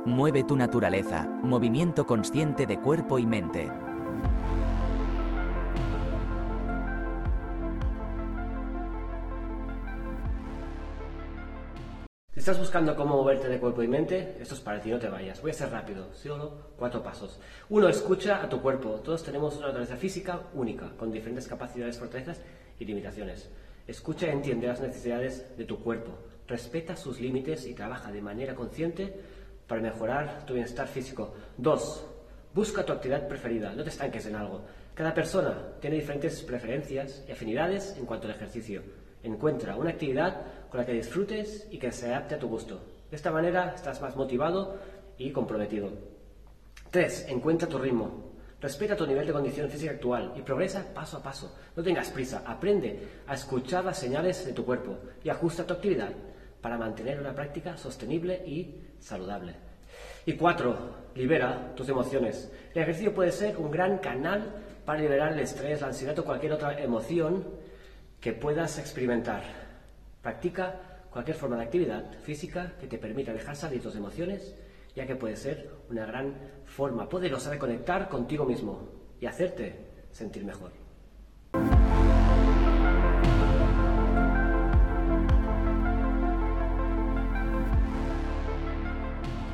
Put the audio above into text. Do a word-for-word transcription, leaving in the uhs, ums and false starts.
Mueve tu naturaleza, movimiento consciente de cuerpo y mente. Si estás buscando cómo moverte de cuerpo y mente, esto es para ti, no te vayas. Voy a ser rápido, solo cuatro pasos. Uno, escucha a tu cuerpo. Todos tenemos una naturaleza física única, con diferentes capacidades, fortalezas y limitaciones. Escucha y entiende las necesidades de tu cuerpo. Respeta sus límites y trabaja de manera consciente para mejorar tu bienestar físico. Dos, busca tu actividad preferida. No te estanques en algo. Cada persona tiene diferentes preferencias y afinidades en cuanto al ejercicio. Encuentra una actividad con la que disfrutes y que se adapte a tu gusto. De esta manera estás más motivado y comprometido. Tres, encuentra tu ritmo. Respeta tu nivel de condición física actual y progresa paso a paso. No tengas prisa, aprende a escuchar las señales de tu cuerpo y ajusta tu actividad para mantener una práctica sostenible y saludable. Y cuatro, libera tus emociones. El ejercicio puede ser un gran canal para liberar el estrés, la ansiedad o cualquier otra emoción que puedas experimentar. Practica cualquier forma de actividad física que te permita dejar salir tus emociones, ya que puede ser una gran forma poderosa de conectar contigo mismo y hacerte sentir mejor.